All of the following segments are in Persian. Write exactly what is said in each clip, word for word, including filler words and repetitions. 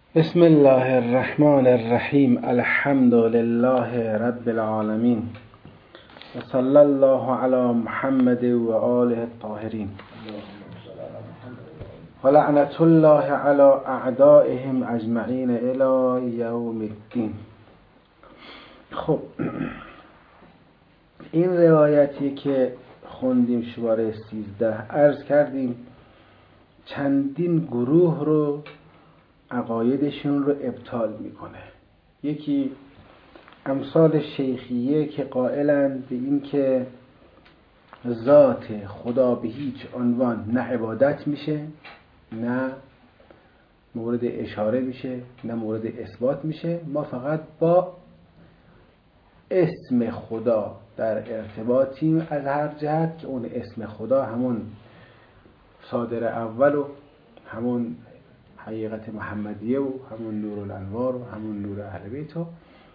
بسم الله الرحمن الرحیم. الحمد لله رب العالمین و صلی الله علی محمد و آله الطاهرین و لعنت الله علی اعدائهم اجمعین الی یوم الدین. خب این روایتی که خوندیم شماره سیزده، عرض کردیم چندین گروه رو عقایدشون رو ابطال میکنه. یکی امثال شیخیه که قائلند به این که ذات خدا به هیچ عنوان نه عبادت میشه، نه مورد اشاره میشه، نه مورد اثبات میشه. ما فقط با اسم خدا در ارتباطیم از هر جهت که اون اسم خدا همون صادر اول و همون حقیقت محمدیه و همون نور الانوار و همون نور اهل بیت و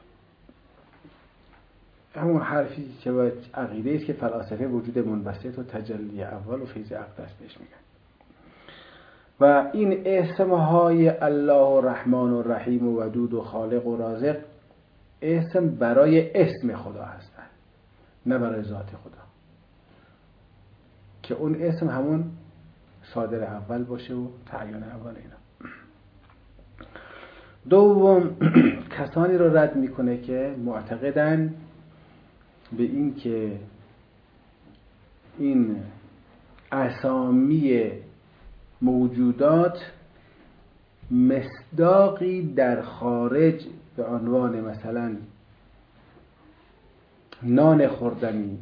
همون حرفی که باید عقیده است که فلاسفه وجود منبسط و تجلی اول و فیض اقدس بهش میگن. و این اسمهای الله رحمان و رحیم و ودود و خالق و رازق اسم برای اسم خدا هستن، نه برای ذات خدا، که اون اسم همون صادر اول باشه و تعیین اول. اینا دوم کسانی رو رد میکنه که معتقدن به این که این اسامی موجودات مصداقی در خارج به عنوان مثلا نان خوردنی،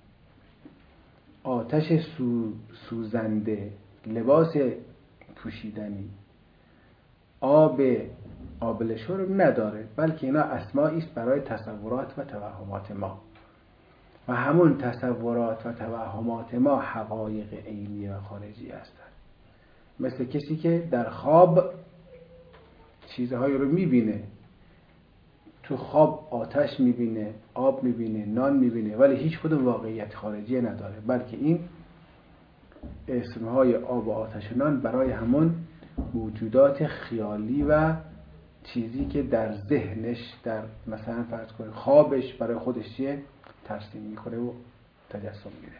آتش سو، سوزنده، لباس پوشیدنی، آب قابل شرب نداره، بلکه اینا اسمایی است برای تصورات و توهمات ما و همون تصورات و توهمات ما حقایق عینی و خارجی هستند. مثل کسی که در خواب چیزهایی رو میبینه، تو خواب آتش میبینه، آب میبینه، نان میبینه، ولی هیچ کدوم واقعیت خارجی نداره، بلکه این اسمهای آب و آتش و نان برای همون موجودات خیالی و چیزی که در ذهنش، در مثلا فرض کنید خوابش برای خودش چیه ترسیم میکنه و تجسم میده.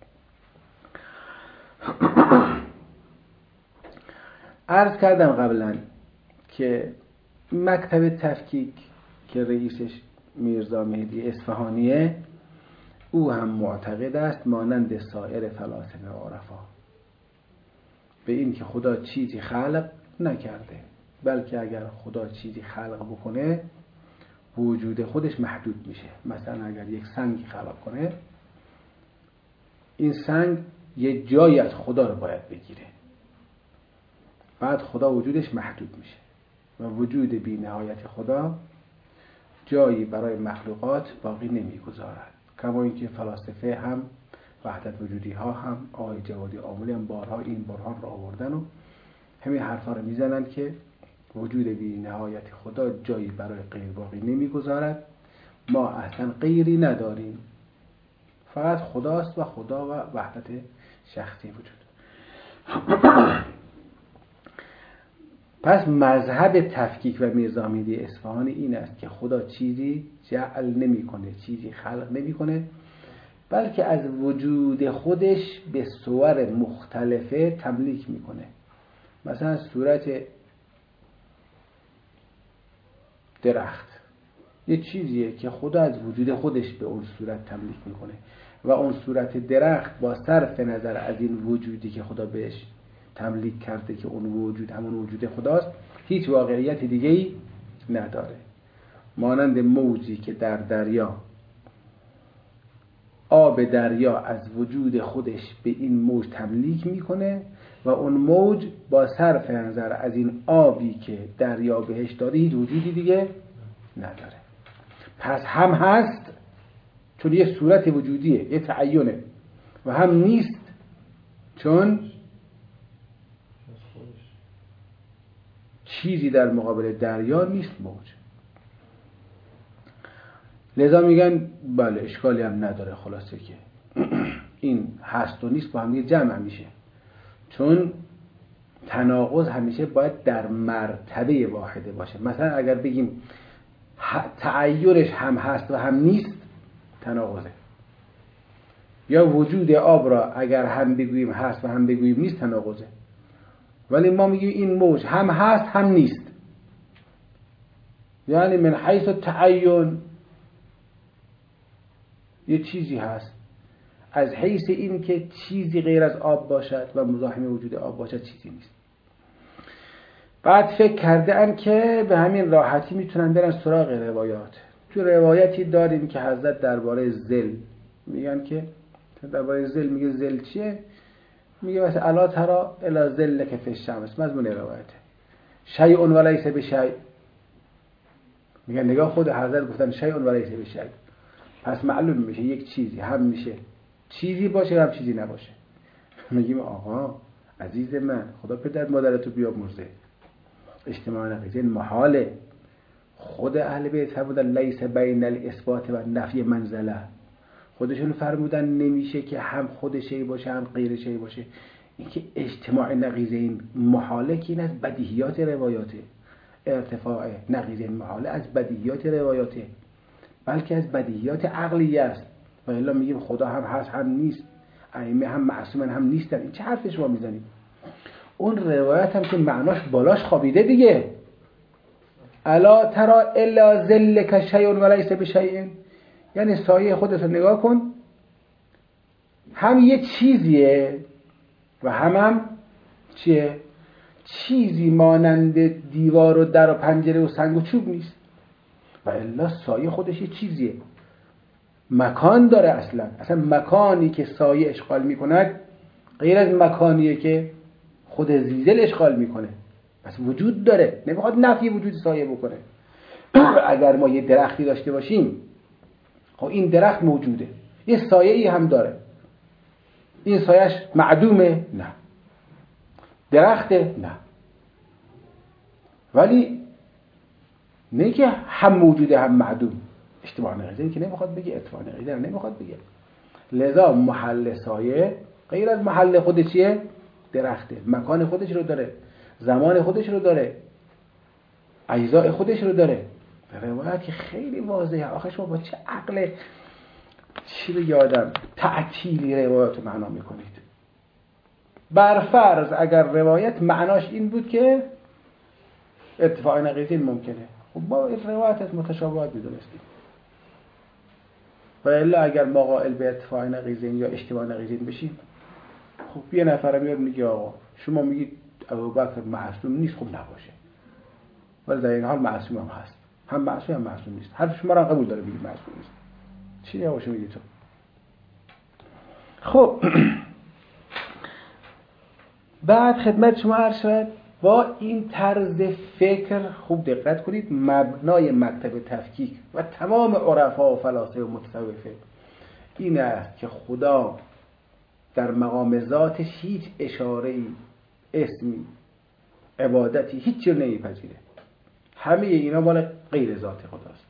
عرض کردم قبلا که مکتب تفکیک که رئیسش میرزا مهدی اصفهانیه، او هم معتقد است مانند سایر فلاسفه و عرفا به این که خدا چیزی خلق نکرده، بلکه اگر خدا چیزی خلق بکنه وجود خودش محدود میشه. مثلا اگر یک سنگ خلق کنه، این سنگ یه جایی از خدا رو باید بگیره، بعد خدا وجودش محدود میشه و وجود بی نهایت خدا جایی برای مخلوقات باقی نمیگذارد. کما اینکه فلاسفه هم وحدت وجودی ها هم آقای جوادی آملی هم بارها این برهان رو آوردن و همین حرفا رو میزنن که وجود بی نهایت خدا جایی برای غیر باقی نمیگذارد. ما اصلا غیری نداریم، فقط خداست و خدا و وحدت شخصی وجود. پس مذهب تفکیک و میرزا مهدی اصفهانی این است که خدا چیزی جعل نمیکنه، چیزی خلق نمیکنه، بلکه از وجود خودش به صور مختلفه تملیک میکنه. مثلا صورت درخت یه چیزیه که خدا از وجود خودش به اون صورت تملیک میکنه و اون صورت درخت با صرف نظر از این وجودی که خدا بهش تملیک کرده که اون وجود همون وجود خداست، هیچ واقعیت دیگه‌ای نداره. مانند موجی که در دریا، آب دریا از وجود خودش به این موج تملیک میکنه و اون موج با صرف نظر از این آبی که دریا بهش داده هیچ وجودی دیگه نداره. پس هم هست چون یه صورت وجودیه، یه تعینه، و هم نیست چون چیزی در مقابل دریا نیست موج. لذا میگن بله اشکالی هم نداره، خلاصه که این هست و نیست با هم یه جمع میشه، چون تناقض همیشه باید در مرتبه واحده باشه. مثلا اگر بگیم تعیرش هم هست و هم نیست، تناقضه. یا وجود آب را اگر هم بگوییم هست و هم بگوییم نیست، تناقضه. ولی ما میگیم این موج هم هست هم نیست، یعنی من حیث تعین یه چیزی هست، از حیث این که چیزی غیر از آب باشد و مزاحم وجود آب باشد چیزی نیست. بعد فکر کرده ام که به همین راحتی میتونن برن سراغ روایات. تو روایتی داریم که حضرت درباره ظل میگن که درباره ظل میگه ظل چیه؟ میگه مثلا الا ترى الی ظلک فی الشمس، مضمون روایته شیء و لیس بشیء. میگن نگاه خود حضرت گفتن شیء و لیس بشیء، پس معلوم میشه یک چیزی هم میشه چیزی باشه هم چیزی نباشه. میگیم آقا عزیز من، خدا پدر مادرتو بیامرزه، اجتماع نقیضین محاله. خود اهل بیت فرمودن لیس بین الاثبات و نفی منزله، خودشون فرمودن نمیشه که هم خود شی باشه هم غیر شی باشه. اینکه اجتماع نقیضین محاله که این از بدیهیات روایاته، ارتفاع نقیضین محاله از بدیهیات روایاته، بلکه از بدیهیات عقلیه است. و الا میگیم خدا هم هست هم نیست، ائمه هم معصومن هم نیستن. این چه حرفش ما میزنیم؟ اون روایت هم که معناش بالاش خوابیده دیگه. الا ترى الا ظلک شیء و لیس بشیء، یعنی سایه خودت رو نگاه کن، هم یه چیزیه و هم هم چیه؟ چیزی مانند دیوار و در و پنجره و سنگ و چوب نیست. و الا سایه خودش یه چیزیه، مکان داره. اصلا اصلا مکانی که سایه اشغال میکند غیر از مکانیه که خود زیزل اشغال میکنه. پس وجود داره، نمیخواد نفی وجود سایه بکنه. اگر ما یه درختی داشته باشیم، خب این درخت موجوده، یه سایه ای هم داره، این سایهش معدومه؟ نه. درخته؟ نه. ولی نه که هم موجوده هم معدوم. اشتباه نقیضین که نمیخواد بگه، اتفاق نقیضین نمیخواد بگه. لذا محل سایه غیر از محل خود چیه؟ درخته، مکان خودش رو داره، زمان خودش رو داره، اجزاء خودش رو داره. روایت که خیلی واضحه. آخه شما با چه عقل چی رو یادم تعطیلی روایت رو معنا میکنید؟ برفرض اگر روایت معناش این بود که اتفاق نقیضین ممکنه، خب با این روایت از متشابهات میدونستیم. و الا اگر ما قائل به اتفاق نقیضین یا اشتباه نقیضین بشیم، خب یه نفر میاد میگه آقا شما میگید ابوبکر معصوم نیست، خب نباشه، ولی در این حال معصوم هم هست، هم معصوم هم معصوم نیست. حرف شما را قبول داره بگید معصوم نیست، چی نباشه میگی تو؟ خب بعد خدمت شما عرض شد با این طرز فکر خوب دقت کنید، مبنای مکتب تفکیک و تمام عرفا و فلاسفه و متصوفه این است که خدا در مقام ذاتش هیچ اشاره‌ای، اسمی، عبادتی هیچ چیز نمیپذیره. همه اینا مال غیر ذات خداست.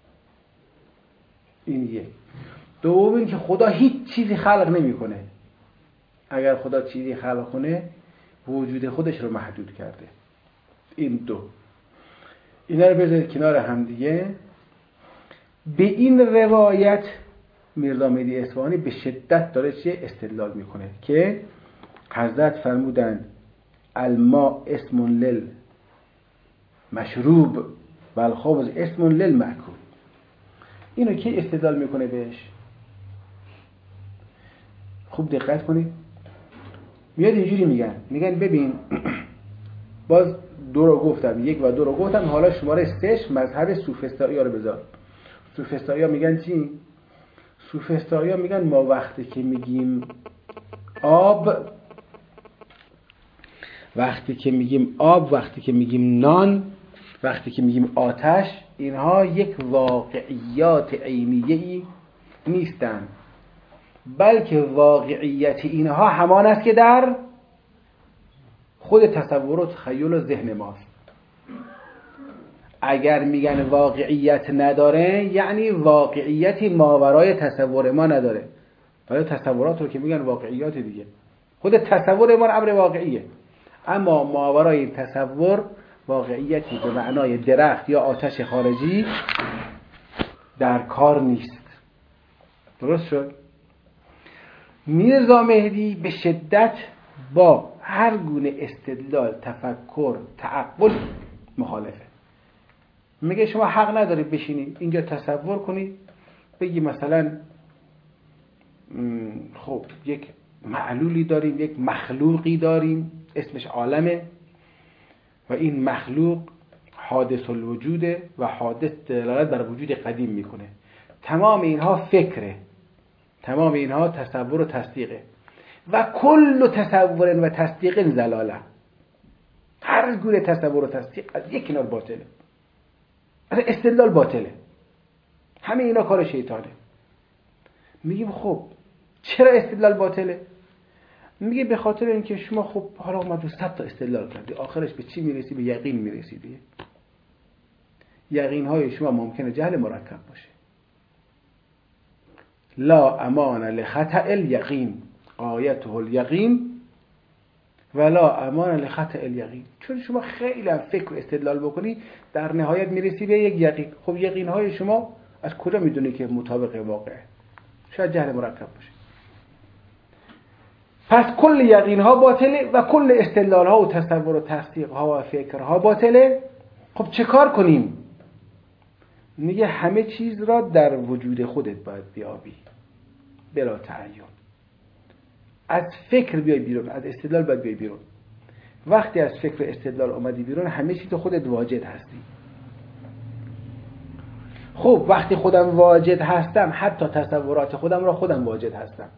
این یک. دوم این که خدا هیچ چیزی خلق نمیکنه. اگر خدا چیزی خلق کنه وجود خودش رو محدود کرده. این دو. اینا رو بذارید کنار هم دیگه. به این روایت میرزا مهدی اصفهانی به شدت داره چه استدلال میکنه که حضرت فرمودن الماء اسم لل مشروب و الخبز اسم لل مأکول. اینو کی استدلال میکنه بهش؟ خوب دقت کنید. میاد اینجوری میگن میگن ببین باز دو رو گفتم، یک و دو رو گفتم، حالا شماره سهش مذهب سوفسطائی‌ها رو بذار. سوفسطائی‌ها میگن چی؟ سوفسطائی‌ها میگن ما وقتی که میگیم آب، وقتی که میگیم آب، وقتی که میگیم نان، وقتی که میگیم آتش، اینها یک واقعیات عینیه‌ای نیستند، بلکه واقعیت اینها همان است که در خود تصور و تخیل و ذهن ماست. اگر میگن واقعیت نداره یعنی واقعیتی ماورای تصور ما نداره. ولی تصورات رو که میگن واقعیات دیگه، خود تصور ما امر واقعیه. اما ماورای این تصور واقعیتی به معنای درخت یا آتش خارجی در کار نیست. درست شد؟ میرزا مهدی به شدت با هر گونه استدلال، تفکر، تعقل مخالفه. میگه شما حق ندارید بشینید اینجا تصور کنید بگی مثلا خب یک معلولی داریم، یک مخلوقی داریم اسمش عالمه و این مخلوق حادث الوجوده و حادث دلالت بر وجود قدیم میکنه. تمام اینها فکره، تمام اینها تصور و تصدیقه و کل تصور و تصدیق زلاله. هر گونه تصور و تصدیق از یک کنار باطله، از استدلال باطله، همه اینا کار شیطانه. میگیم خب چرا استدلال باطله؟ میگه به خاطر اینکه شما خب حالا اومدی صد تا استدلال کردی، آخرش به چی میرسی؟ به یقین میرسیدی. یقین های شما ممکنه جهل مرکب باشه. لا امان لخطأ الیقین غایته الیقین ولا امان لخطأ الیقین. چون شما خیلی هم فکر و استدلال بکنی در نهایت میرسی به یک یقین. خب یقین های شما از کجا میدونی که مطابق واقعه؟ شاید جهل مرکب باشه. پس کل یقین ها باطله و کل استدلال ها و تصور و تصدیق ها و فکر ها باطله. خب چه کار کنیم؟ میگه همه چیز را در وجود خودت باید بیابی بلا تعین. از فکر بیای بیرون، از استدلال باید بیای بیرون. وقتی از فکر و استدلال اومدی بیرون همه چیز تو خودت واجد هستی. خب وقتی خودم واجد هستم حتی تصورات خودم را خودم واجد هستم.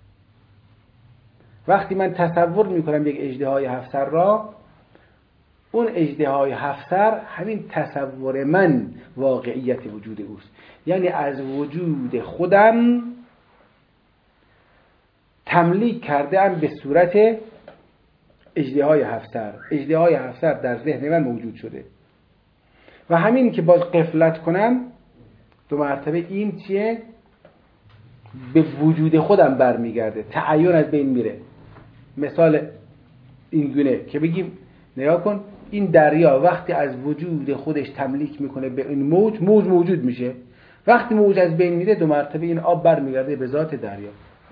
وقتی من تصور میکنم یک اژدهای هفت سر را، اون اژدهای هفت سر همین تصور من واقعیت وجود اوست. یعنی از وجود خودم تملیک کردم به صورت اژدهای هفت سر. اژدهای هفت سر در ذهن من موجود شده و همین که باز غفلت کنم دو مرتبه این چیه؟ به وجود خودم برمیگرده، تعین از بین میره. مثال این گونه که بگیم نگاه کن این دریا وقتی از وجود خودش تملیک میکنه به این موج، موج موجود میشه. وقتی موج از بین میره دو مرتبه این آب برمیگرده به ذات دریا.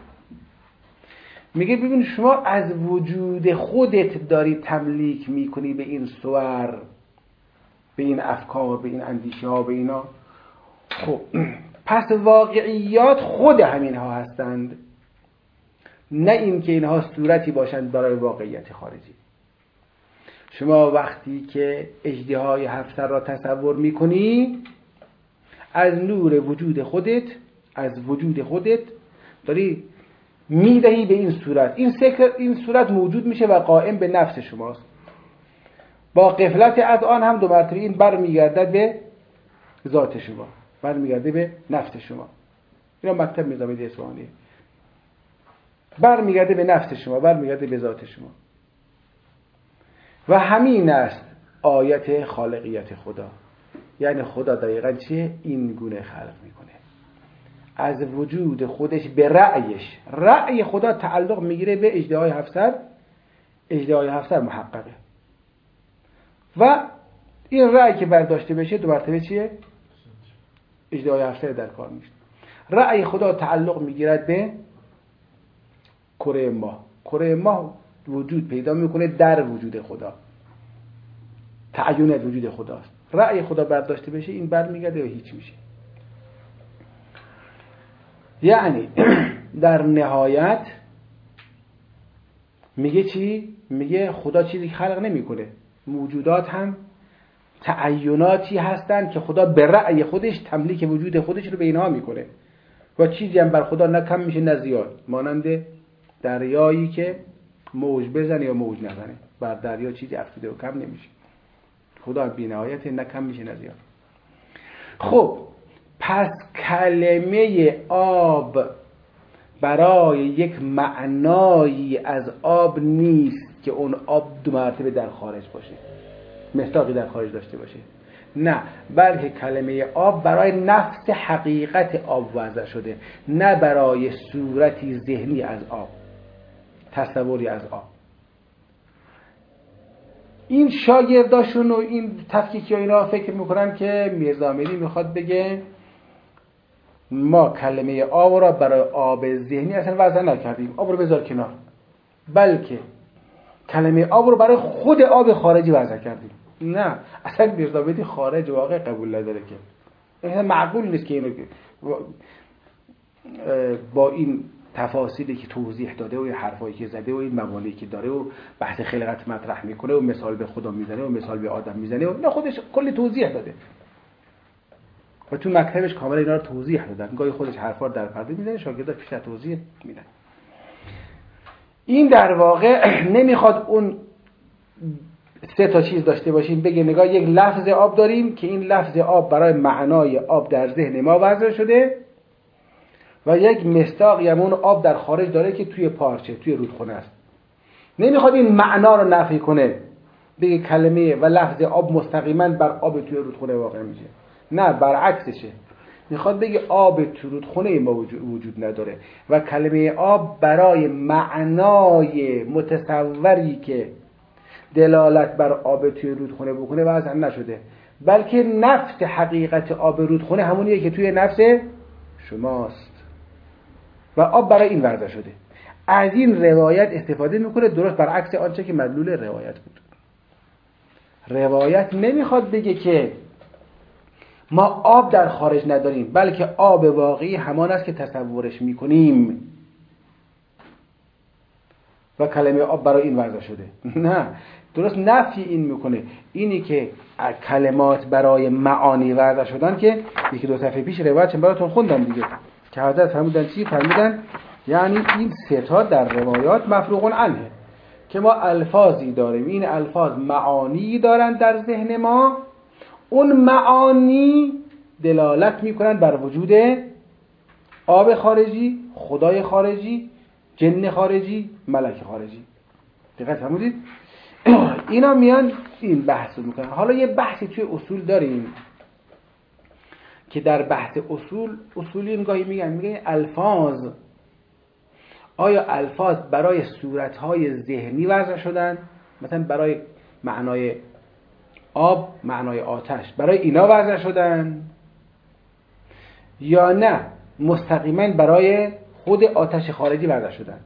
میگه ببین شما از وجود خودت داری تملیک میکنی به این صور، به این افکار، به این اندیشه ها، به اینا. خب پس واقعیات خود همین ها هستند، نه این که اینها صورتی باشند برای واقعیت خارجی. شما وقتی که اژدهای هفت سر را تصور میکنی از نور وجود خودت، از وجود خودت داری میدهی به این صورت. این سکر این صورت موجود میشه و قائم به نفس شماست. با غفلت از آن هم دو مرتبه این بر میگردد به ذات شما، بر میگرده به نفس شما. اینا مکتب میرزا مهدی اصفهانیه. بر میگرده به نفس شما، بر میگرده به ذات شما. و همین است آیت خالقیت خدا. یعنی خدا دقیقاً چیه؟ این گونه خلق میکنه از وجود خودش به رأیش. رأی خدا تعلق میگیره به اژدهای هفت سر. اژدهای هفت سر محققه و این رأی که برداشته بشه دو مرتبه چیه؟ اژدهای هفت سر در کار میشه. رأی خدا تعلق میگیرد به کره ماه. کره ماه وجود پیدا میکنه در وجود خدا، تعین از وجود خداست. رأی خدا برداشته بشه این برمیگرده و هیچ میشه. یعنی در نهایت میگه چی؟ میگه خدا چیزی خلق نمیکنه. موجودات هم تعیناتی هستند که خدا به رأی خودش تملیک وجود خودش رو به اینها میکنه و چیزی هم بر خدا نه کم میشه نه زیاد. مانند دریایی که موج بزنه یا موج نزنه، بر دریا چیزی افزوده و کم نمیشه. خدا بی نهایت نه کم میشه نه زیاد. خب پس کلمه آب برای یک معنایی از آب نیست که اون آب دو مرتبه در خارج باشه، مصداقی در خارج داشته باشه. نه، بلکه کلمه آب برای نفس حقیقت آب وضع شده، نه برای صورتی ذهنی از آب، تصوری از آب. این شاگرداشون و این تفکیکی ها اینا فکر میکنن که میرزا امیری میخواد بگه ما کلمه آب را برای آب ذهنی اصلا وضع نکردیم، آب رو بذار کنار، بلکه کلمه آب رو برای خود آب خارجی وضع کردیم. نه، اصلا میرزا امیری خارج واقع قبول نداره، که اصلا معقول نیست که اینو با این تفاصیلی که توضیح داده و حرفایی که زده و این مبانی که داره و بحث خلقت مطرح میکنه و مثال به خدا میزنه و مثال به آدم میزنه و نه، خودش کلی توضیح داده و تو مکتبش کاملا اینا رو توضیح دادن. گاهی خودش حرفا رو در پرده میزنه، شاگردا پیشتر توضیح میدن. این در واقع نمیخواد اون سه تا چیز داشته باشیم، بگه نگاه یک لفظ آب داریم که این لفظ آب برای معنای آب در ذهن ما وضع شده و یک مصداق یمون آب در خارج داره که توی پارچه، توی رودخونه است. نمیخواد این معنا رو نفی کنه، بگه کلمه و لفظ آب مستقیما بر آب توی رودخونه واقع میشه. نه، برعکسشه. میخواد بگه آب توی رودخونه ما وجود نداره و کلمه آب برای معنای متصوری که دلالت بر آب توی رودخونه بکنه وضع نشده، بلکه نفس حقیقت آب رودخونه همونیه که توی نفس شماست و آب برای این وضع شده. از این روایت استفاده میکنه، درست برعکس آنچه که مدلول روایت بود. روایت نمیخواد بگه که ما آب در خارج نداریم، بلکه آب واقعی همان است که تصورش میکنیم و کلمه آب برای این وضع شده. نه، درست نفی این میکنه. اینی که کلمات برای معانی وضع شدن که یکی دو صفحه پیش روایت چند براتون خوندم دیگه، که حضرت فرمودن چی؟ فرمودن یعنی این سه تا در روایات مفروغ عنه، که ما الفاظی داریم، این الفاظ معانی دارن در ذهن ما، اون معانی دلالت میکنن بر وجود آب خارجی، خدای خارجی، جن خارجی، ملک خارجی. دقت فرمودید؟ اینا میان این بحث رو میکنن. حالا یه بحثی توی اصول داریم که در بحث اصول اصولی گاهی میگن میگن الفاظ، آیا الفاظ برای صورتهای ذهنی وضع شدن، مثلا برای معنای آب، معنای آتش، برای اینا وضع شدن، یا نه مستقیما برای خود آتش خارجی وضع شدن،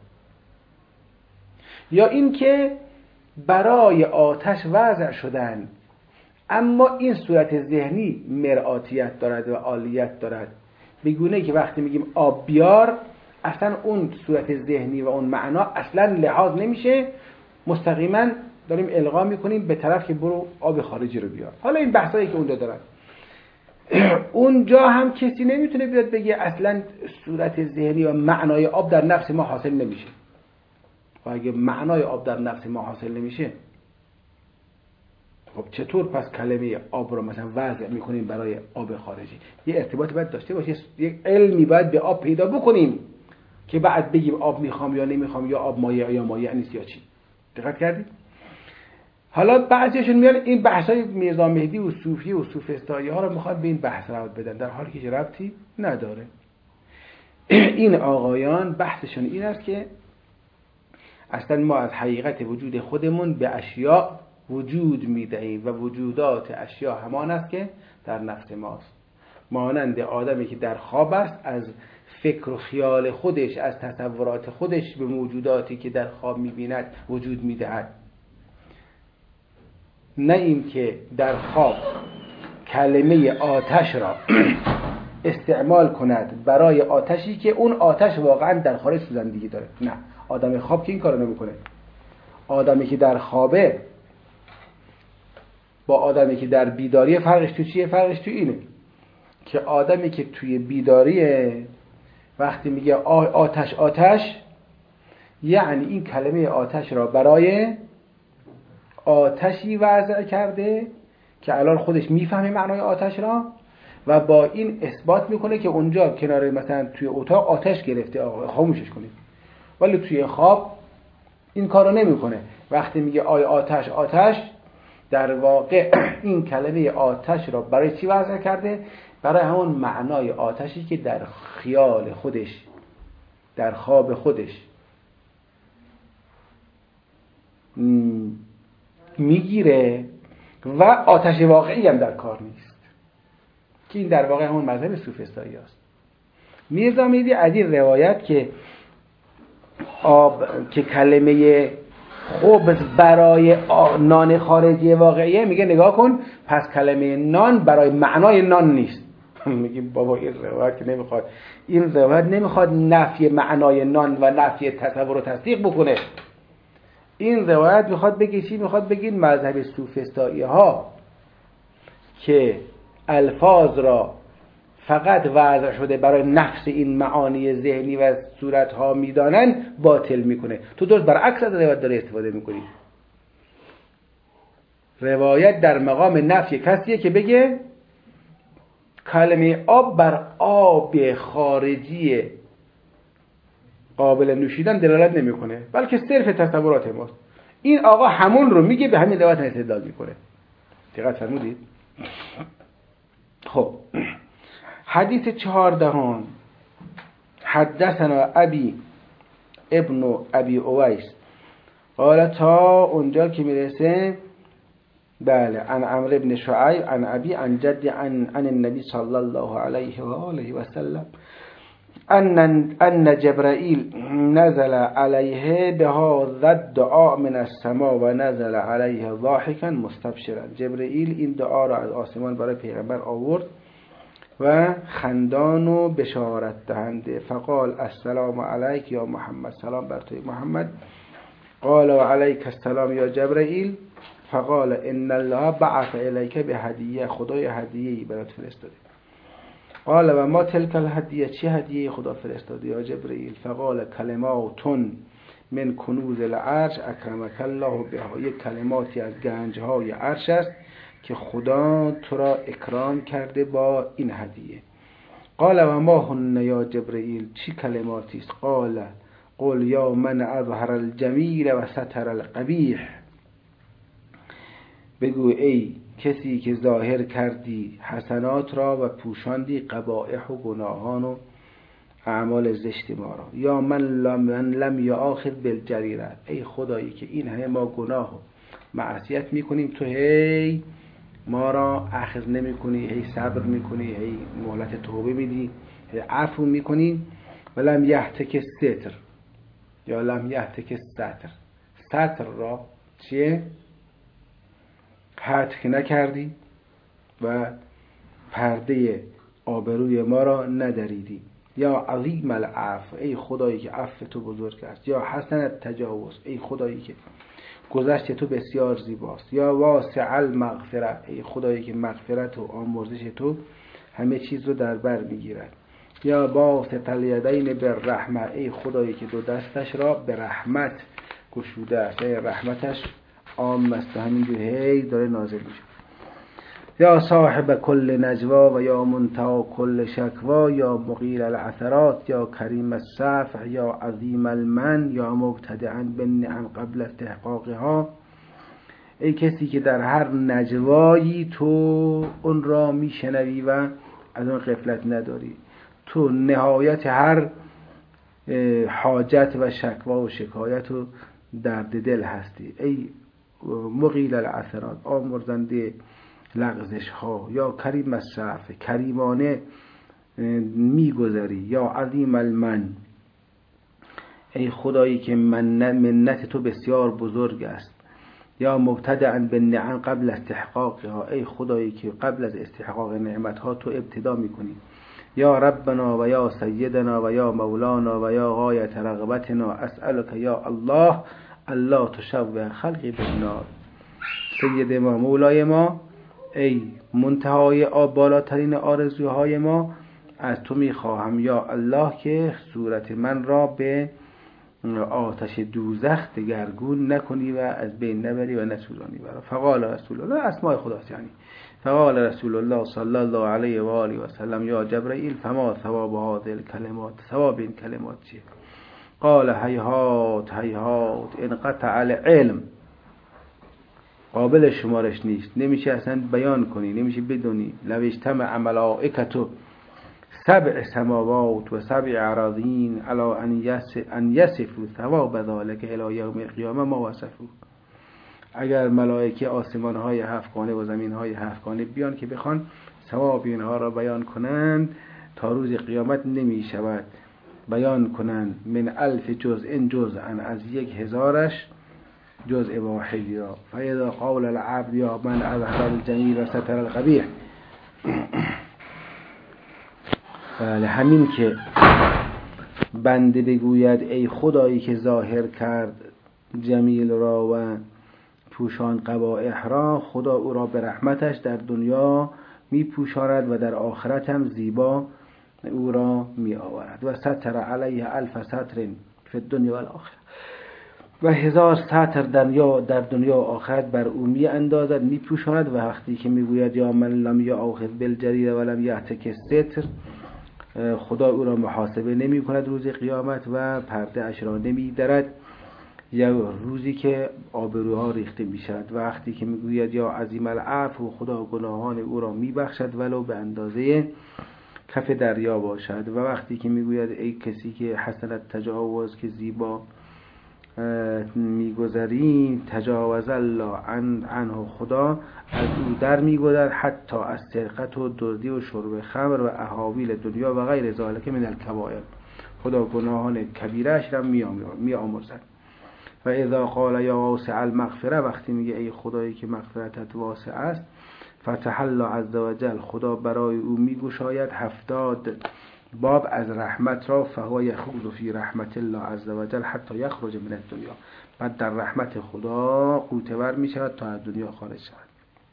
یا اینکه برای آتش وضع شدن اما این صورت ذهنی مرآتیت دارد و عالیت دارد، بگونه که وقتی میگیم آب بیار اصلا اون صورت ذهنی و اون معنا اصلا لحاظ نمیشه، مستقیما داریم القا میکنیم به طرف که برو آب خارجی رو بیار. حالا این بحثایی که اونجا دارن، اونجا هم کسی نمیتونه بیاد بگه اصلا صورت ذهنی و معنای آب در نفس ما حاصل نمیشه. و اگه معنای آب در نفس ما حاصل نمیشه، خب چطور پس کلمه آب رو مثلا وضع میکنیم برای آب خارجی؟ یه ارتباط باید داشته باشه، یک علمی باید به آب پیدا بکنیم که بعد بگیم آب میخوام یا نمیخوام، یا آب مایع یا مایع نیست یا چی. دقت کردید؟ حالا بعضیشون میان این بحثای میرزا مهدی و صوفی و سوفسطایی ها رو میخواد به این بحث ربط بدن، در حالی که ربطی نداره. این آقایان بحثشون این است که اصلا ما از حقیقت وجود خودمون به اشیاء وجود میدهیم و وجودات اشیاء همان است که در نفس ماست. مانند آدمی که در خواب است، از فکر و خیال خودش، از تصورات خودش به موجوداتی که در خواب میبیند وجود میدهد. نه این که در خواب کلمه آتش را استعمال کند برای آتشی که اون آتش واقعا در خارج سوزندگی داره. نه، آدم خواب که این کارو نمیکنه. آدمی که در خوابه با آدمی که در بیداریه فرقش تو چیه؟ فرقش تو اینه که آدمی که توی بیداریه وقتی میگه آتش آتش، یعنی این کلمه آتش را برای آتشی وضع کرده که الان خودش میفهمه معنای آتش را و با این اثبات میکنه که اونجا کنار مثلا توی اتاق آتش گرفته، آقا خاموشش کنید. ولی توی خواب این کارو نمیکنه. وقتی میگه آی آتش آتش، در واقع این کلمه آتش را برای چی وضع کرده؟ برای همون معنای آتشی که در خیال خودش، در خواب خودش میگیره و آتش واقعی هم در کار نیست، که این در واقع همون مذهب سوفسطایی است. میرزا مهدی از این روایت که آب که کلمه خبز برای نان خارجی واقعیه، میگه نگاه کن پس کلمه نان برای معنای نان نیست. میگیم بابا این روایت که نمیخواد این روایت نمیخواد نفی معنای نان و نفی تصور و تصدیق بکنه. این روایت میخواد بگه چی؟ میخواد بگه مذهب سوفسطایی ها که الفاظ را فقط وضع شده برای نفس این معانی ذهنی و صورت ها میدانن باطل میکنه. تو درست برعکس از روایت داره استفاده میکنی. روایت در مقام نفی کسیه که بگه کلمه آب بر آب خارجی قابل نوشیدن دلالت نمیکنه، بلکه صرف تصورات ماست. این آقا همون رو میگه، به همین روایت استدلال میکنه. دقت فرمودید؟ خب حدیث چهاردهم، حدثنا ابی ابن ابی اویس قال، تا اونجا که میرسه بله، عن عمرو ابن شعیب عن ابی عن جدی عن عن النبی صلی الله علیه و آله و سلم ان ان جبرائیل نزل علیه بهذا الدعاء من السماء و نزل علیه ضاحکا مستبشرا. جبرائیل این دعا را از آسمان برای پیغمبر آورد و خندان و بشارت دهنده. فقال السلام علیک یا محمد، سلام بر توی محمد. قال و علیک السلام یا جبرائیل. فقال ان الله بعث الیک به هدیه، خدای هدیه‌ای برات فرستاده. قال و ما تلک الهدیه، چه هدیه خدا فرستاده یا جبرائیل؟ فقال کلماتون من کنوز العرش اکرمک الله بها، یک کلماتی از گنج‌های عرش است که خدا تو را اکرام کرده با این هدیه. قال و ما هن یا جبرائیل، چی کلماتی است؟ قال قل یا من اظهر الجمیل و ستر القبیح، بگو ای کسی که ظاهر کردی حسنات را و پوشاندی قبائح و گناهان و اعمال زشت ما را. یا من لم, من لم یآخذ بالجریرة، ای خدایی که این همه ما گناه و معصیت میکنیم، تو هی ما را اخذ نمی کنی، هی صبر میکنی، هی مهلت توبه میدی، هی عفو میکنی. و لم یحتک ستر یا لم یحتک ستر، ستر را چیه؟ حتک نکردی و پرده آبروی ما را ندریدی. یا عظیم العفو، ای خدایی که عفو تو بزرگ است. یا حسن التجاوز، ای خدایی که گذشت تو بسیار زیباست. یا واسع المغفرت، ای خدایی که مغفرت و آمرزش تو همه چیز رو در بر میگیرد. یا باسط الیدین بالرحمه، ای خدایی که دو دستش را به رحمت گشوده است، ای رحمتش عام است و همینجور هی داره نازل میشه. یا صاحب کل نجوا و یا منتهی کل شکوا، یا مقیل العثرات، یا کریم الصفح، یا عظیم المن، یا مبتدعا بالنعم قبل استحقاقها، ای کسی که در هر نجوایی تو اون را میشنوی و از اون غفلت نداری، تو نهایت هر حاجت و شکوا و شکایت و درد دل هستی. ای مقیل العثرات، آمرزنده لغزش ها. یا کریم الصفح، کریمانه میگذری. یا عظیم المن، ای خدایی که منت تو بسیار بزرگ است. یا مبتدعا بالنعم قبل استحقاقها، ای خدایی که قبل از استحقاق نعمت ها تو ابتدا میکنی. یا ربنا و یا سیدنا و یا مولانا و یا غایت رغبتنا اسألک یا الله الله تشوه خلقی بالنار، سید ما مولای ما، ای منتهای بالاترین آرزوهای ما، از تو میخواهم یا الله که صورت من را به آتش دوزخ دگرگون نکنی و از بین نبری و نسوزانی برا. فقال رسول الله، اسماء خداست یعنی، فقال رسول الله صلی الله علیه و آله و سلم یا جبرائیل فما ثواب هذه الکلمات، ثواب این کلمات چیه؟ قال هیهات هیهات انقطع العلم، قابل شمارش نیست، نمیشه اصلا بیان کنی، نمیشه بدونی. لو اجتمع ملائکتو سبع سماوات و سبع اراضین علی ان یصفوا ثواب ذلك الی یوم القیامه ما وصفوه. اگر ملائکه آسمان های هفتگانه و زمین های هفتگانه بیان که بخوان ثواب اینها را بیان کنند، تا روز قیامت نمی شود بیان کنند من الف جزء جزءا، از یک هزارش جزء واحدی را. فاذا قال العبد یا من اظهر الجمیل و ستر القبیح. بله، همین که بنده بگوید ای خدایی که ظاهر کرد جمیل را و پوشان قبائح را، خدا او را به رحمتش در دنیا می پوشاند و در آخرت هم زیبا او را می آورد. و ستر علیه الف ستر فی الدنیا و الاخره، و هزار ستر دنیا در دنیا و آخرت بر او می اندازد، می پوشاند. و وقتی که می گوید یا من لم یأخذ بالجریر و لم یهتک الستر، خدا او را محاسبه نمی کند روز قیامت و پرده اش را نمی درد، یا روزی که آبروها ریخته می شود. و وقتی که می گوید یا عظیم العفو، خدا گناهان او را می بخشد ولو به اندازه کف دریا باشد. و وقتی که می گوید ای کسی که حسنت تجاوز، که زیبا می گذری، تجاوز الله عن عنه، خدا از او در می گذرد، حتی از سرقت و دزدی و شرب خمر و احاویل دنیا و غیر ذالک من الکبائر، خدا گناهان کبیرش را می آمرزد. و اذا قال یا واسع المغفره، وقتی میگه ای خدایی که مغفرتت واسع است، فتح الله عز وجل، خدا برای او میگشاید هفتاد باب از رحمت را، فهو یخوض فی رحمت الله عز وجل حتی یخرج من الدنیا، بعد در رحمت خدا غوطه‌ور میشود تا از دنیا خارج شود.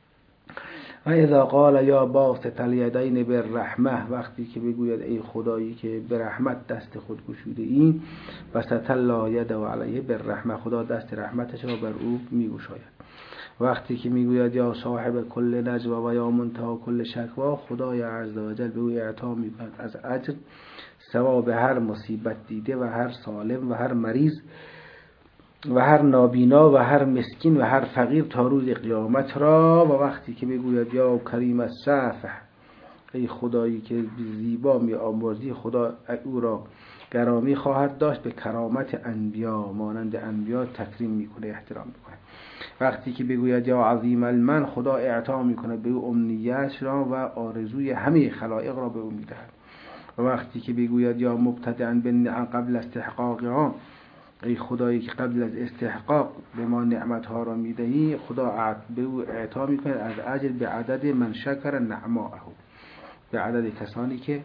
و اذا قال یا باسط الیدین بالرحمه، وقتی که بگوید ای خدایی که به رحمت دست خود گشوده ای، بسط الله یده علیه بالرحمه، خدا دست رحمتش را بر او میگشاید. وقتی که میگوید یا صاحب کل نجوا و یا منتهی کل شکوا، خدای عز و جل به او اعطا میکند از اجر ثواب هر مصیبت دیده و هر سالم و هر مریض و هر نابینا و هر مسکین و هر فقیر تا روز قیامت را. و وقتی که میگوید یا کریم الصفح، ای خدایی که زیبا می آمرزی، خدا او را گرامی خواهد داشت، به کرامت انبیا، مانند انبیا تکریم میکنه، احترام میکنه. وقتی که بگوید یا عظیم المن، خدا اعطا میکنه به او امنیت را و آرزوی همه خلائق را به او میدهد. و وقتی که بگوید یا مبتدئا بالنعم قبل استحقاقها، ای خدایی که قبل از استحقاق به ما نعمتها را میدهی، خدا به او اعطا میکنه از اجر به عدد من شکر نعماءه، به عدد کسانی که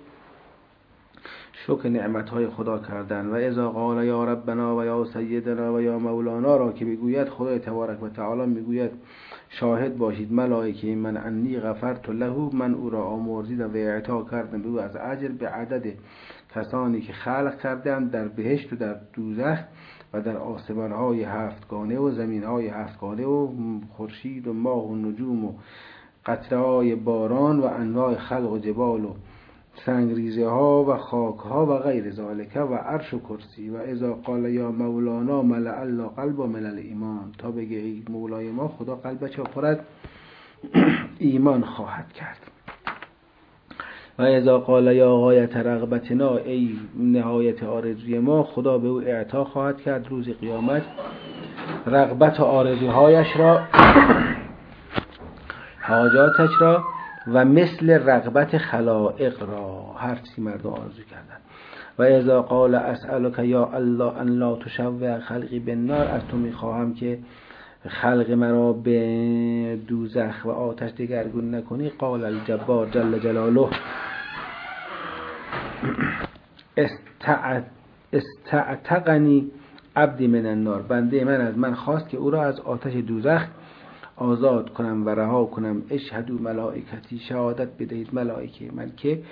شکر نعمتهای خدا کردن. و اذا قال یا ربنا و یا سیدنا و یا مولانا را که بگوید، خدای تبارک و تعالی میگوید شاهد باشید ملائکه من انی غفرت له، من او را آمرزیدم و اعطا کردم به او از اجر به عدد کسانی که خلق کردم در بهشت و در دوزخ و در آسمان‌های هفتگانه و زمین‌های هفتگانه و خورشید و ماه و نجوم و قطره‌های باران و انواع خلق و جبال و سنگریزه ها و خاک ها و غیر ذالک و عرش و کرسی. و اذا قال یا مولانا ملأ الله قلب من الایمان، تا بگه ای مولای ما، خدا قلبش را پر از ایمان خواهد کرد. و اذا قال یا غایت رغبتنا، ای نهایت آرزوی ما، خدا به او اعطا خواهد کرد روز قیامت رغبت و آرزوهایش را، حاجاتش را، و مثل رغبت خلائق را، هر چی مردم آرزو کردن. و اذا قال اسألک یا الله ان لا تشوه خلقی بالنار، از تو میخواهم که خلق مرا به دوزخ و آتش دگرگون نکنی. قال الجبار جل جلاله استعتقنی عبدی من النار، بنده من از من خواست که او را از آتش دوزخ آزاد کنم و رها کنم. اشهدوا ملائکتی، شهادت بدهید ملائکه من که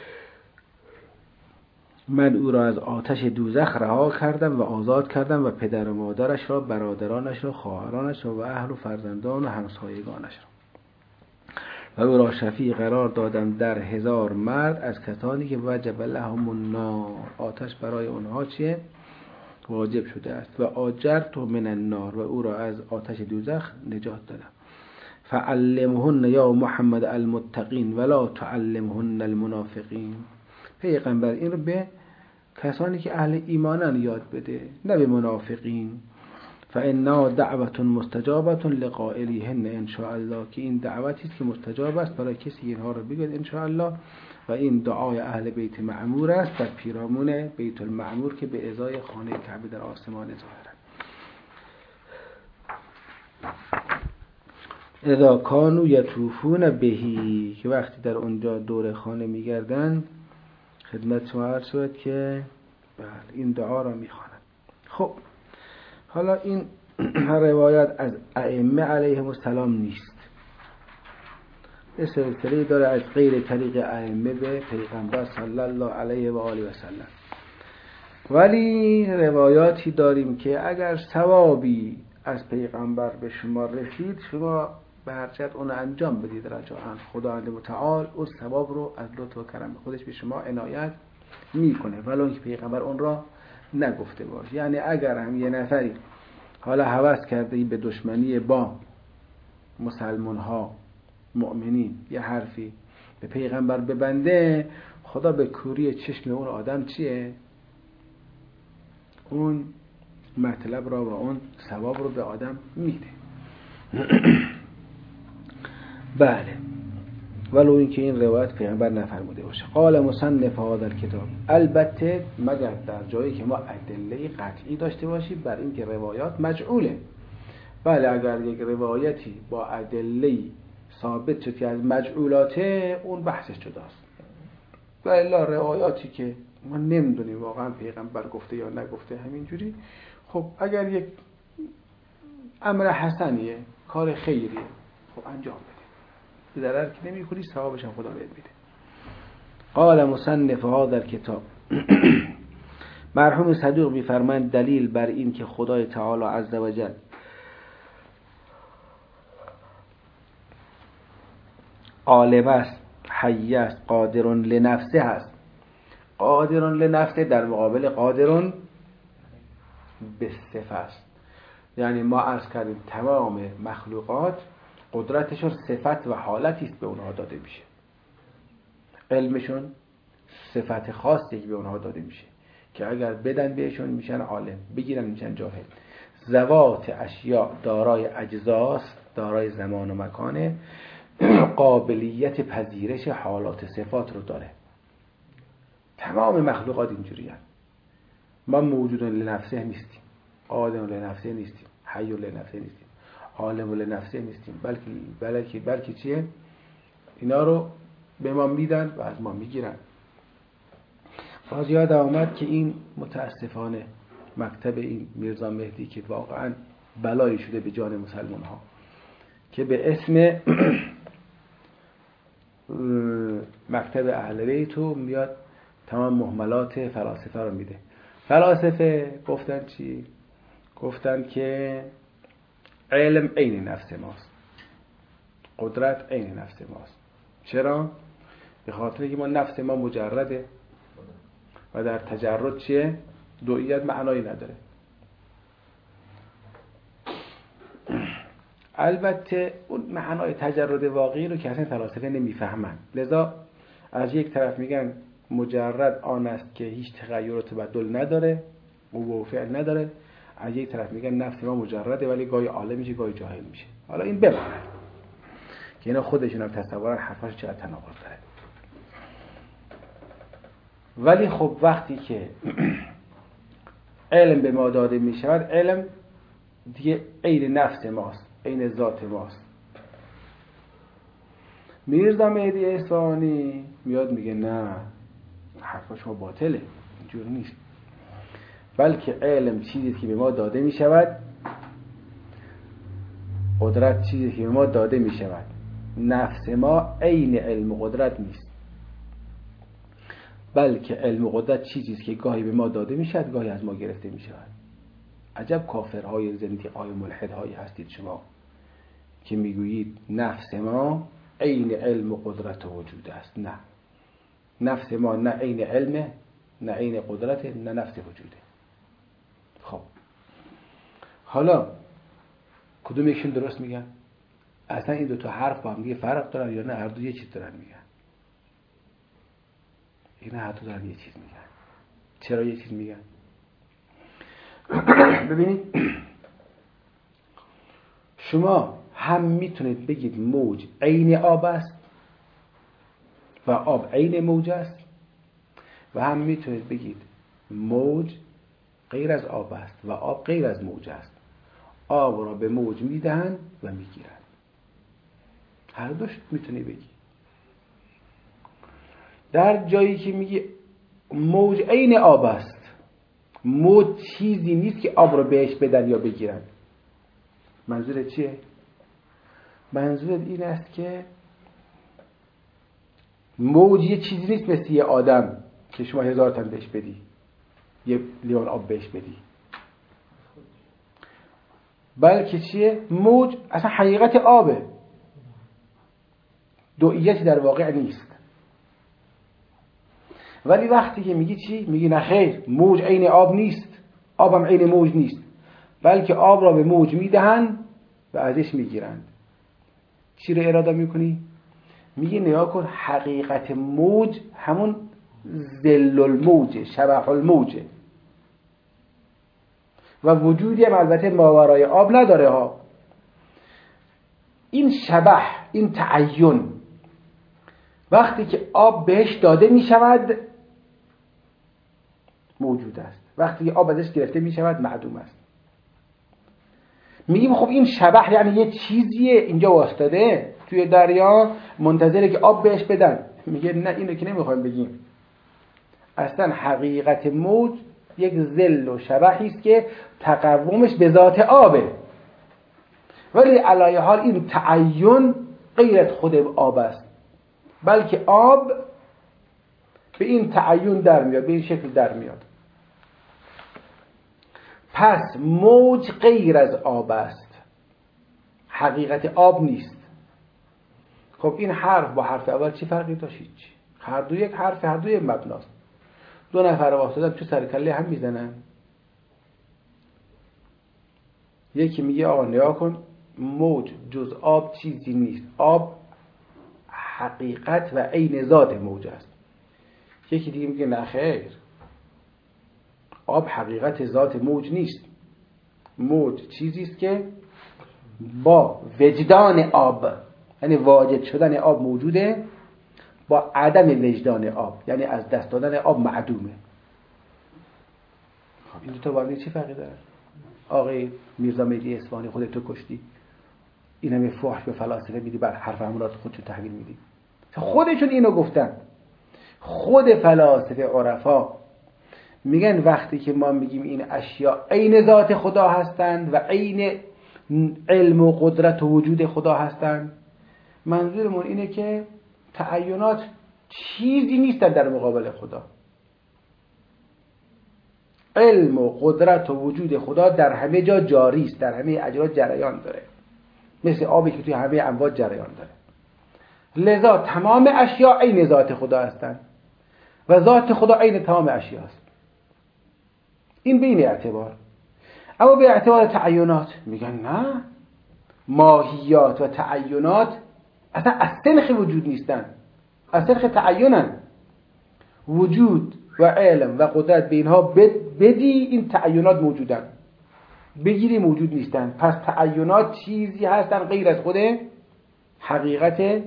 من او را از آتش دوزخ رها کردم و آزاد کردم، و پدر و مادرش را، برادرانش را، خواهرانش را و اهل و فرزندان و همسایگانش را، و او را شفیع قرار دادم در هزار مرد از کسانی که وجب لهم النار، آتش برای اونها چیه؟ واجب شده است. و آجرت من النار، و او را از آتش دوزخ نجات دادم. فعلمهن یا محمد المتقین ولا تعلمهن المنافقین، پیغمبر این رو به کسانی که اهل ایمانن یاد بده، نه به منافقین. فإنها دعوة مستجابة لقائلیهن ان شاء الله، که این دعوتی است که مستجاب است برای کسی اینها رو بگوید ان شاء الله. و این دعای اهل بیت معمور است در پیرامون بیت المعمور که به ازای خانه کعبه در آسمان ظاهر است. اذا کانوا یطوفون بهی، که وقتی در اونجا دور خانه میگردن خدمت شما عرض شد که بله این دعا را میخوانند. خب حالا این روایت از ائمه علیهم السلام نیست، یه سلسله داره از غیر طریق ائمه به پیغمبر صلی الله علیه و آله و سلم. ولی روایاتی داریم که اگر ثوابی از پیغمبر به شما رسید، شما به هر جهت اون انجام بدید رجاءً، خداوند متعال اون ثواب رو از لطف و کرم خودش به شما عنایت میکنه ولو اینکه پیغمبر اون را نگفته باشه. یعنی اگر هم یه نفری حالا هوس کرده به دشمنی با مسلمان ها مؤمنین یه حرفی به پیغمبر ببنده، خدا به کوری چشم اون آدم چیه؟ اون مطلب را و اون ثواب رو به آدم میده. بله، ولو اینکه این روایت پیغمبر نفرموده باشه. قال مصنف هذا الکتاب، البته مگر در جایی که ما ادله قطعی داشته باشیم بر این که روایات مجعوله. بله اگر یک روایتی با ادله ثابت شد که از مجعولاته، اون بحثش جداست. و الا روایاتی که ما نمیدونیم واقعا پیغمبر گفته یا نگفته همینجوری، خب اگر یک امر حسنیه، کار خیریه، خب انجام بده، ضرر که نمی‌کنی، ثوابش هم خدا بهت میده. قال مصنف هذا الکتاب، مرحوم صدوق می‌فرمایند دلیل بر این که خدای تعالی عزوجل عالم است، حی است، قادر لنفسه است. قادر لنفسه در مقابل قادر به صفه است. یعنی ما عرض کردیم تمام مخلوقات قدرتشون صفت و حالتی است به اونها داده میشه. علمشون صفت خاصی به اونها داده میشه که اگر بدن بهشون میشن عالم، بگیرن میشن جاهل. ذوات اشیاء دارای اجزاست، دارای زمان و مکانه، قابلیت پذیرش حالات صفات رو داره. تمام مخلوقات اینجوری هست. ما موجود لنفسه نیستیم، آدم لنفسه نیستیم، حی لنفسه نیستیم، عالم لنفسه نیستیم، بلکه بلکه بلکه چیه؟ اینا رو به ما میدن و از ما میگیرن. باز یاد آمد که این متاسفانه مکتب این میرزا مهدی که واقعا بلایی شده به جان مسلمان ها، که به اسم مکتب اهل بیت میاد تمام مهملات فلاسفه رو میده. فلاسفه گفتن چی؟ گفتن که علم عین نفس ماست، قدرت عین نفس ماست. چرا؟ به خاطر که ما نفس ما مجرده و در تجرد چیه؟ دوئیت معنایی نداره. البته اون معنای تجرد واقعی رو که اصلا فلاسفه نمیفهمن، لذا از یک طرف میگن مجرد آن است که هیچ تغییر و تبدل نداره، قوه و فعل نداره، از یک طرف میگن نفس ما مجرده ولی گاهی عالم میشه گاهی جاهل میشه. حالا این بماند که اینا خودشون هم تصورن حرفاش چقدر تناقض داره. ولی خب وقتی که علم به ما داده میشود، علم دیگه عین نفس ماست، عین ذات ماست. میرزا مهدی اصفهانی میاد میگه نه، حرفا شما باطله، اینجور نیست، بلکه علم چیزی که به ما داده میشود، قدرت چیزی که به ما داده میشود، نفس ما عین علم و قدرت نیست، بلکه علم و قدرت چیزی که گاهی به ما داده میشود گاهی از ما گرفته میشود. عجب کافرهای زندیقای ملحدهایی هستید شما که میگویید نفس ما عین علم و قدرت و وجود است. نه، نفس ما نه عین علمه، نه عین قدرت، نه نفس وجوده. خب حالا کدوم یکشون درست میگن؟ اصلا این دو تا حرف با هم دیگه فرق دارن یا نه هر دو یه چیز دارن میگن؟ اینا هر دو دارن یه چیز میگن. چرا یه چیز میگن؟ ببینید شما هم میتونید بگید موج عین آب است و آب عین موج است و هم میتونید بگید موج غیر از آب است و آب غیر از موج است. آب را به موج میدهند و میگیرند. هر دوش میتونی بگی. در جایی که میگی موج عین آب است، موج چیزی نیست که آب را بهش بدن یا بگیرن. منظورت چیه؟ منظورت این است که موج یه چیزی نیست مثل یه آدم که شما هزار تن بهش بدی، یه لیوان آب بهش بدی، بلکه چیه؟ موج اصلا حقیقت آبه، دوئیتی در واقع نیست. ولی وقتی که میگی چی؟ میگی نه خیر، موج عین آب نیست، آبم عین موج نیست، بلکه آب را به موج میدهن و ازش میگیرند. چی رو اراده میکنی؟ میگی نیا کن، حقیقت موج همون ذل الموجه، شبح الموجه و وجودی هم البته ماورای آب نداره ها. این شبح، این تعین، وقتی که آب بهش داده میشود موجود است، وقتی که آب ازش گرفته میشود معدوم است. میگیم خب این شبح یعنی یه چیزیه اینجا واسطاده توی دریا منتظره که آب بهش بدن. میگه نه، اینو که نمیخوایم بگیم. اصلا حقیقت موج یک ذل و شبحی است که تقومش به ذات آبه، ولی علی حال این تعین غیر از خود آب است، بلکه آب به این تعین در میاد، به این شکل در میاد. پس موج غیر از آب است، حقیقت آب نیست. خب این حرف با حرف اول چی فرقی داشت؟ چی؟ هر دو یک حرف، هر دو یک مبناست. دو نفر واسطه تو سر کله هم میزنن. یکی میگه آقا نگاه کن، موج جز آب چیزی نیست، آب حقیقت و عین ذات موج است. یکی دیگه میگه نه خیر، آب حقیقت ذات موج نیست، موج چیزی است که با وجدان آب، یعنی واجد شدن آب موجوده، با عدم وجدان آب یعنی از دست دادن آب معدومه. خب این دو تا با هم چی فرقی داره؟ آقای میرزا مهدی اصفهانی خودت تو کشتی، این همه فحش به فلاسفه میدی، بر حرف همون خودتون تحویل میدی. خودشون اینو گفتن، خود فلاسفه عرفا میگن وقتی که ما میگیم این اشیاء عین ذات خدا هستند و عین علم و قدرت و وجود خدا هستند، منظورمون اینه که تعینات چیزی نیستن در مقابل خدا. علم و قدرت و وجود خدا در همه جا جاری است، در همه اجرا جریان داره، مثل آبی که توی همه امواج جریان داره. لذا تمام اشیاء عین ذات خدا هستند و ذات خدا عین تمام اشیاء است. این به این اعتبار. اما به اعتبار تعینات میگن نه، ماهیات و تعینات اصلا از سنخ وجود نیستن، از سنخ تعینن. وجود و علم و قدرت به اینها بدی، این تعینات موجودن، بگیری موجود نیستن. پس تعینات چیزی هستن غیر از خود حقیقت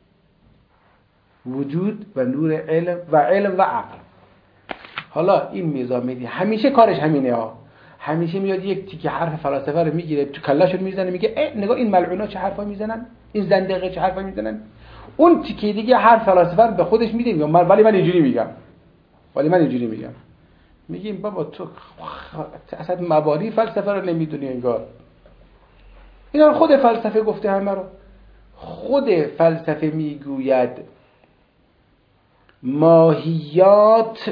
وجود و نور علم و علم و عقل. حالا این میرزا مهدی همیشه کارش همینه ها، همیشه میاد یک تیکه حرف فلاسفه رو میگیره تو کلهشون میزنه، میگه اه نگاه این ملعونا چه حرفا میزنن، این زندقه چه حرفا میزنن. اون تیکه دیگه حرف فلاسفه رو به خودش میده، میگه من ولی من اینجوری میگم، ولی من اینجوری میگم. میگیم بابا تو اصلا مبانی فلسفه رو نمیدونی انگار. اینا رو خود فلسفه گفته همه رو. خود فلسفه میگوید ماهیات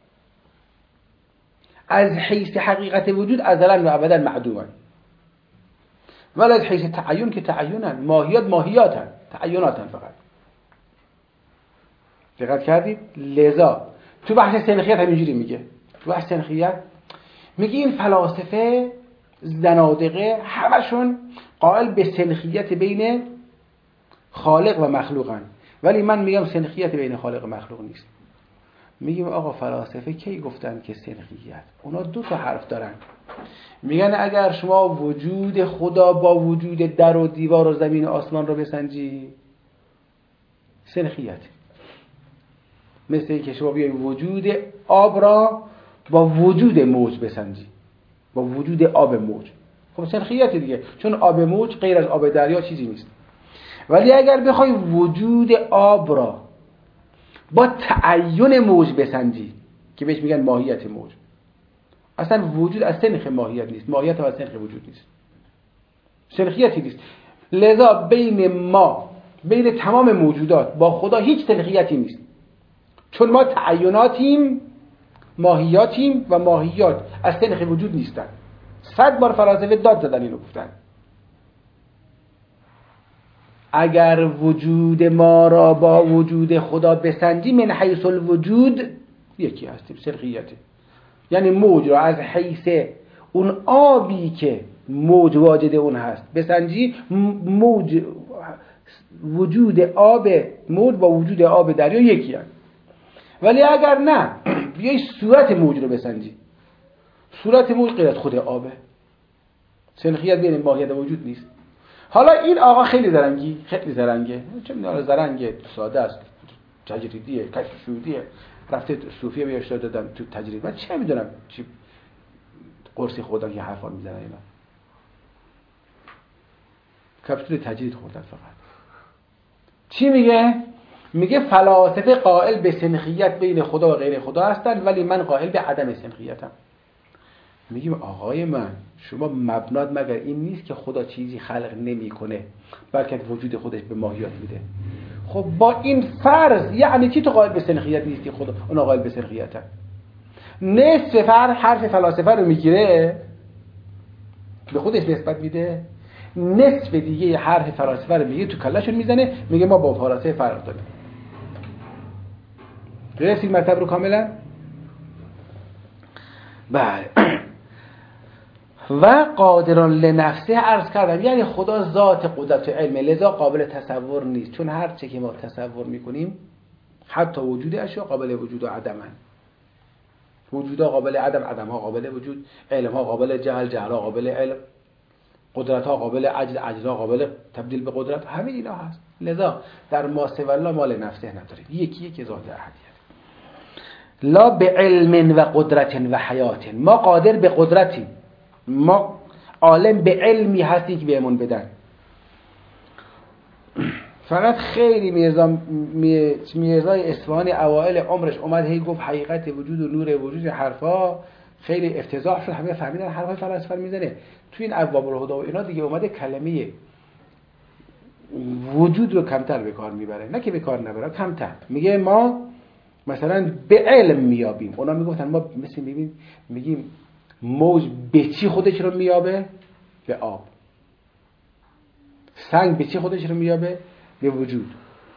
از حیث حقیقت وجود ازلا و ابدا معدومن، ولی از حیث تعین که تعینن. ماهیات ماهیاتن، تعیناتن فقط. دقت کردید؟ لذا تو بحث سنخیت همینجوری میگه. تو بحث سنخیت میگه این فلاسفه زنادقه همشون قائل به سنخیت بین خالق و مخلوقن، ولی من میگم سنخیت بین خالق و مخلوق نیست. میگیم آقا فلاسفه کی گفتن که سنخیت؟ اونا دو تا حرف دارن، میگن اگر شما وجود خدا با وجود در و دیوار و زمین و آسمان رو بسنجی سنخیت، مثل اینکه شما بیای وجود آب را با وجود موج بسنجی، با وجود آب موج، خب سنخیت دیگه، چون آب موج غیر از آب دریا چیزی نیست. ولی اگر بخوای وجود آب را با تعین موج بسنجی که بهش میگن ماهیت موج، اصلا وجود از سنخ ماهیت نیست، ماهیت هم از سنخ وجود نیست، سنخیتی نیست. لذا بین ما، بین تمام موجودات با خدا هیچ سنخیتی نیست، چون ما تعیناتیم، ماهیاتیم و ماهیات از سنخ وجود نیستن. صد بار فلاسفه داد زدن اینو، گفتن اگر وجود ما را با وجود خدا بسنجی من حیث الوجود یکی هستیم، سنخیته. یعنی موج را از حیث اون آبی که موج واجد اون هست بسنجی، موج وجود آب موج با وجود آب دریا یکی هست. ولی اگر نه بیای صورت موج رو بسنجی، صورت موج غیر از خود آبه، سنخیت بین ماهیت وجود نیست. حالا این آقا خیلی زرنگی، خیلی زرنگه، چه میدونه زرنگه، ساده است، تجریدیه، کشف شهودیه، رفته صوفیه بهش دادن تو تجرید. من چه میدونم چی قرصی خوردن که حرفا میزنن اینا، کپسول تجرید خوردن فقط. چی میگه؟ میگه فلاسفه قائل به سنخیت بین خدا و غیر خدا هستن، ولی من قائل به عدم سنخیتم. میگیم آقای من، شما مبنات مگر این نیست که خدا چیزی خلق نمیکنه بلکه وجود خودش به ماهیات میده؟ خب با این فرض یعنی چی تو قائل به سنخیت نیستی، خدا اون قائل به سنخیتن؟ نصف فر حرف فلاسفه رو میگیره به خودش نسبت میده، نصف دیگه حرف فلاسفه رو میگه تو کلهشون میزنه، میگه ما با فلاسفه فرق داریم. رسید مطلب رو کاملا؟ بله. و قادران لنفسه عرض کردم، یعنی خدا ذات قدرت و علم، لذا قابل تصور نیست، چون هر چه که ما تصور میکنیم حتی وجود اشیا قابل وجود و عدمن، وجودها قابل عدم، عدمها قابل وجود، علمها قابل جهل، جهلها قابل علم، قدرتها قابل عجز، عجزها قابل تبدیل به قدرت، همه اینا هست. لذا در ما سوی الله مال نفسه نداریم، یکی یکی ذات احدیت. لا به علم و قدرت و حیات، ما قادر به قدرتیم، ما عالم به علمی هستی که بهمون بدن. فقط خیلی میرزا میرزای اصفهانی اوائل عمرش اومد هی گفت حقیقت وجود و نور وجود، حرفا خیلی افتضاح شد، همه فهمیدن حرفای فلسفه میزنه. تو این ابواب الهدی و اینا دیگه اومده کلمه وجود رو کمتر به کار میبره، نه که به کار نبره، کمتر میگه ما مثلا به علم میابیم. اونا میگفتن ما مثل میبینیم میگیم موج به چی خودش رو میابه؟ به آب. سنگ به چی خودش رو میابه؟ به وجود.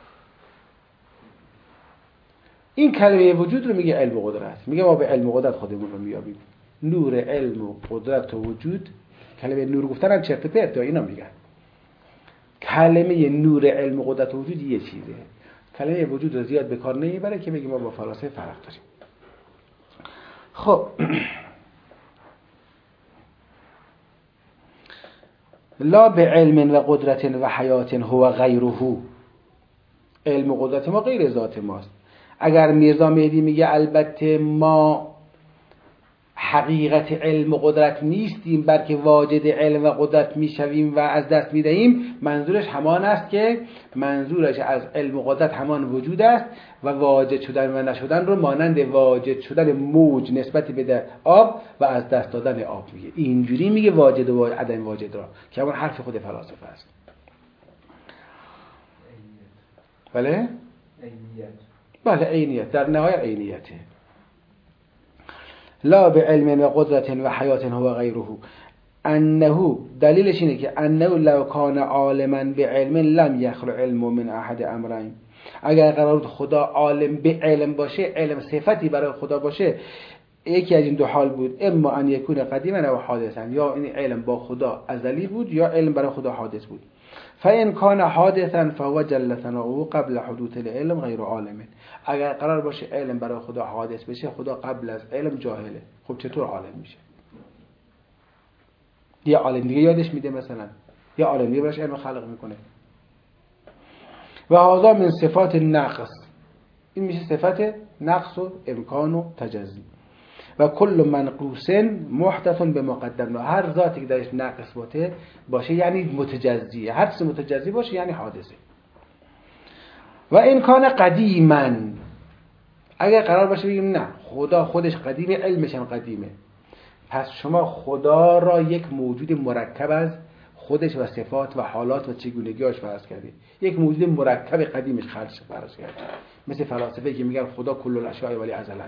این کلمه وجود رو میگه علم و قدرت، میگه ما به علم و قدرت خودمون رو میابیم. نور علم و قدرت و وجود، کلمه نور گفتن هم چرت و پرت اینا میگن. کلمه نور علم و قدرت و وجود یه چیزه، کلمه وجود رو زیاد به کار نمیبره که بگیم ما با فلاسفه فرق داریم. خب لا به علم و قدرت و حیات هو غیره، علم و قدرت ما غیر ذات ماست. اگر میرزا مهدی میگه البته ما حقیقت علم و قدرت نیستیم بلکه واجد علم و قدرت میشویم و از دست میدهیم، منظورش همان است که منظورش از علم و قدرت همان وجود است و واجد شدن و نشدن رو مانند واجد شدن موج نسبت به آب و از دست دادن آب میگه. اینجوری میگه واجد و عدم واجد را، که همون حرف خود فلاسفه است. بله؟ عینیت. بله عینیت، در نهایت عینیته. لا به علم و قدرت و حیات هو غیره، انه دلیلش اینه که انه لو کان عالما به علم لم یخلو علم من احد امرین، اگر قرار بود خدا عالم به علم باشه، علم صفتی برای خدا باشه، یکی از این دو حال بود، اما ان یکون قدیما و حادثا، یا این علم با خدا ازلی بود یا علم برای خدا حادث بود. فإن کان حادثا فهو جل ثناؤه قبل حدوث العلم غیر عالم. اگر قرار باشه علم برای خدا حادث بشه، خدا قبل از علم جاهله. خب چطور عالم میشه؟ یه عالم دیگه یادش میده مثلا، یه عالم دیگه براش علم خلق میکنه. و هذا من صفات نقص، این میشه صفت نقص و امکان و تجزی. و کل منقوص محدث به مقدم، هر ذاتی که درش نقص باشه باشه یعنی متجزیه، هر چیز متجزی باشه یعنی حادثه. و این کان قدیما، اگر قرار باشه بگیم نه خدا خودش قدیمه، علمش هم قدیمه، پس شما خدا را یک موجود مرکب از خودش و صفات و حالات و چگونگیاش فرض کردید، یک موجود مرکب قدیمش خلقش فرض کردید. مثل فلاسفه که میگن خدا کل الاشیاء ولی ازلا،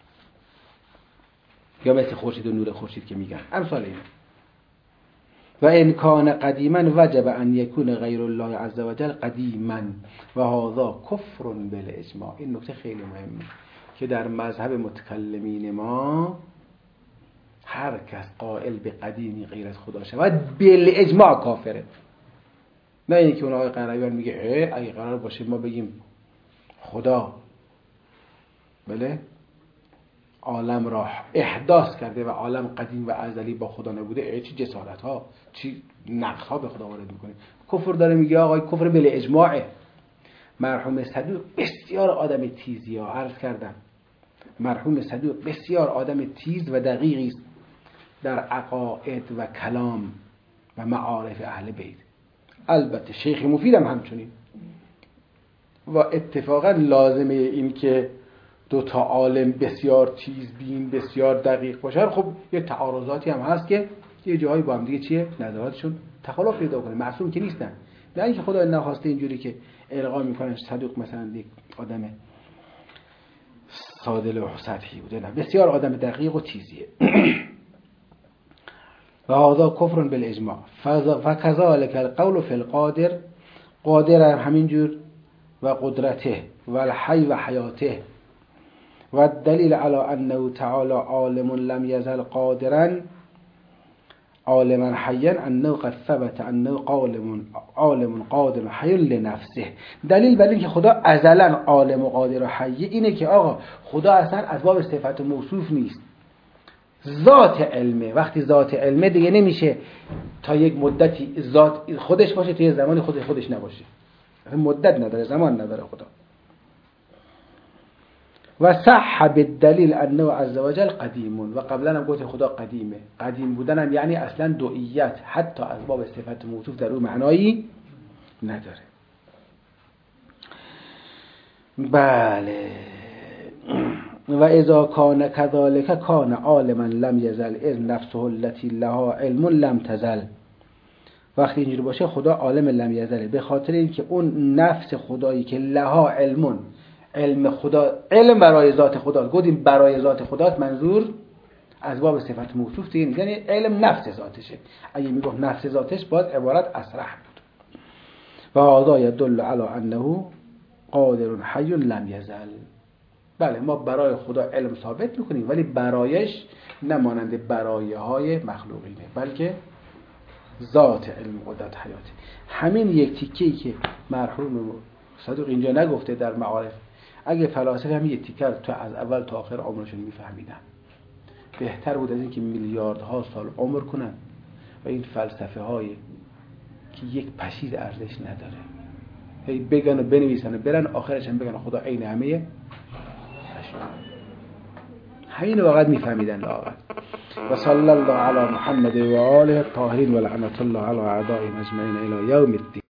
یا مثل خورشید و نور خورشید که میگن امثال اینه. و ان کان قدیما وجب ان یکون غیر الله عز وجل قدیما و هذا کفر بالاجماع. این نکته خیلی مهمه که در مذهب متکلمین ما هر کس قائل به قدیمی غیر از خدا شود بالاجماع کافره. نه اینکه اون آقای قرآنیان میگه اگه قرار باشه ما بگیم خدا بله عالم را احداث کرده و عالم قدیم و ازلی با خدا نبوده، چی جسارت ها، چی نقص ها به خدا وارد میکنه. کفر داره میگه آقای کفر بل اجماعه. مرحوم صدوق بسیار آدم تیزی ها، عرض کردم مرحوم صدوق بسیار آدم تیز و دقیقی است در عقاید و کلام و معارف اهل بیت. البته شیخ مفید هم همچنین. و اتفاقا لازمه این که دو تا عالم بسیار تیز بین بسیار دقیق باشن، خب یه تعارضاتی هم هست که یه جایی با هم دیگه چیه نظراتشون تخالف پیدا کنه، معصوم که نیستن. نه اینکه خدا نخواسته اینجوری که القا میکنن صدوق مثلا یک آدم ساده و سطحی بوده، نه بسیار آدم دقیق و تیزیه. و هذا کفر بالاجماع. فكذلك القول في القادر، قادر همینجور و قدرته و الحی و حیاته. و الدلیل على انه تعالی عالم لم یزل قادرا عالما حیا انه قد ثبت انه عالم عالم قادر حی لنفسه. دلیل بر اینکه خدا ازلا عالم و قادر و حی اینه که آقا خدا اصلا از باب صفت موصوف نیست، ذات علمه. وقتی ذات علمه دیگه نمیشه تا یک مدتی ذات خودش باشه تا یک زمانی خودش خودش نباشه، مدت نداره، زمان نداره خدا. و صح بالدلیل انه عز وجل قدیم، و قبلا هم گفت خدا قدیمه. قدیم بودن هم یعنی اصلا دوئیت، حتی از باب صفت موصوف در اون معنایی نداره. بله. و اذا کان كذلك کان عالما لم یزل اذ نفسه التي لها علم لم تزل. وقتی اینجوری باشه خدا عالم لم یزله، به خاطر اینکه اون نفس خدایی که لها علمون، علم خدا، علم برای ذات خدا، گفتیم برای ذات خدا منظور از باب صفت موصوف دیگه، یعنی علم نفس ذاتشه. اگه میگفت نفس ذاتش باید عبارت اصرح بود. و هذا يدل على انه قادر حی لم یزل. بله ما برای خدا علم ثابت میکنیم، ولی برایش نمانند برایه های مخلوقینه، بلکه ذات علم قدرت حیاتی. همین یک تیکه‌ای که مرحوم صدوق اینجا نگفته در معارف، اگه فلاسفه هم یک تیکه تو از اول تا آخر عمرشون میفهمیدن بهتر بود از این که میلیاردها سال عمر کنن و این فلسفه های که یک پشیز ارزش نداره هی بگن و بنویسن و برن آخرش هم بگن خدا عین همه همین واقعا میفهمیدن لااقل. و صلی الله علی محمد و آله الطاهرین و لعنت الله علی اعدائهم اجمعین الی یوم الدین.